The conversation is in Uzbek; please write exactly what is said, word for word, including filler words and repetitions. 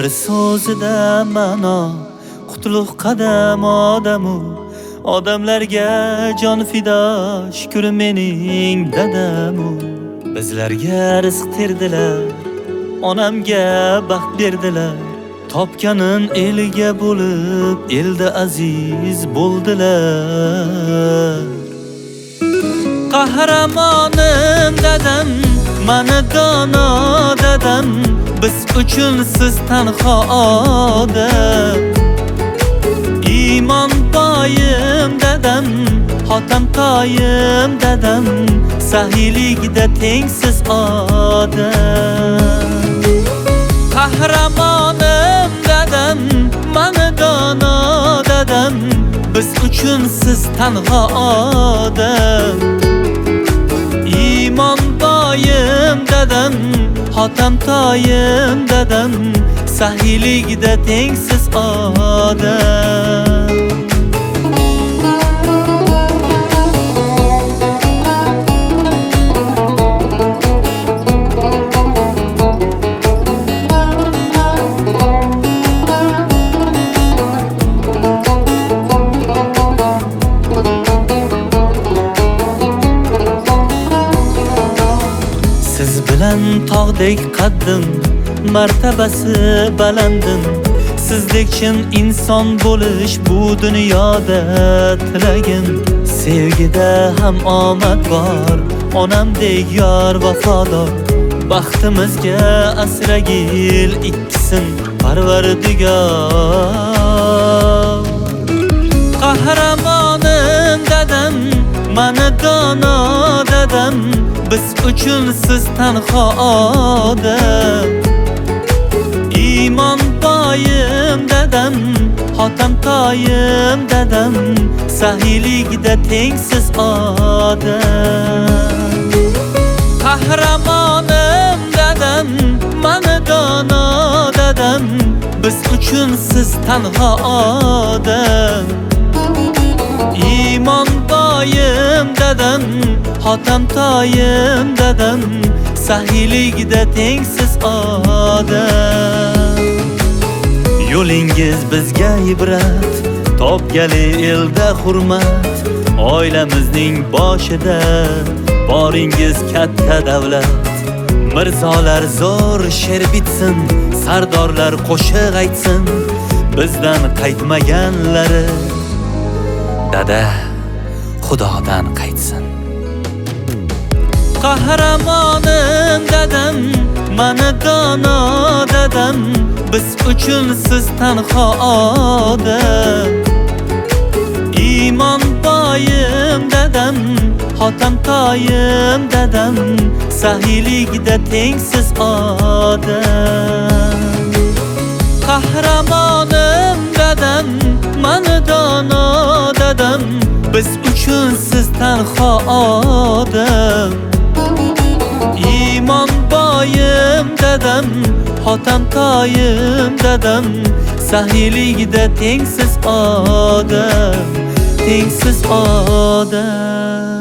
bir so'zida ma'no, qutlug' qadam odamu odamlarga jon fido, shukr mening dadamu. Bizlarga rizq terdilar, onamga baxt berdilar, topganin elga bo'lib elda aziz bo'ldilar. Qahramonim dadam, mana dono dadam, biz uchun siz tanho odam. Iymon boyim dadam, xotam toyim dadam, sahiyligida tengsiz odam. Qahramonim dadam, mana dono dadam, biz uchun siz tanho odam. Iymon boyim dadam, xotam toyim dadam, sahiyligida tengsiz odam. Siz bilan tog'dek qaddim, martabasi balandim. Sizdek chin inson bo'lish bu dunyoda tilagim. Sevgida ham omad bor, onamdek yor vafodor. Baxtimizga asragil ikkisin Parvardigor. Qahramonim dadam, mana dono dadam, biz uchun siz tanho odam. Iymon boyim dadam, xotam toyim dadam, sahiyligida tengsiz odam. Qahramonim dadam, mana dono dadam, biz uchun siz tanho odam. Iymon boyim dadam, xotam toyim dadam, sahiyligida tengsiz odam. Yo'lingiz bizga ibrat, topgali elda hurmat. Oilamizning boshida boringiz katta davlat. Mirzolar zo'r she'r bitsin, sardorlar qo'shiq aytsin, bizdan qaytmaganlari dada Xudodan qaytsin. Qahramonim dadam, mana dono dadam, biz uchun siz tanho odam. Iymon boyim dadam, xotam toyim dadam, sahiyligida tengsiz odam. Qahramonim dadam, mana dono dadam, biz uchun siz tanho odam. Iymon boyim dadam, xotam toyim dadam, sahiyligida tengsiz odam, tengsiz odam.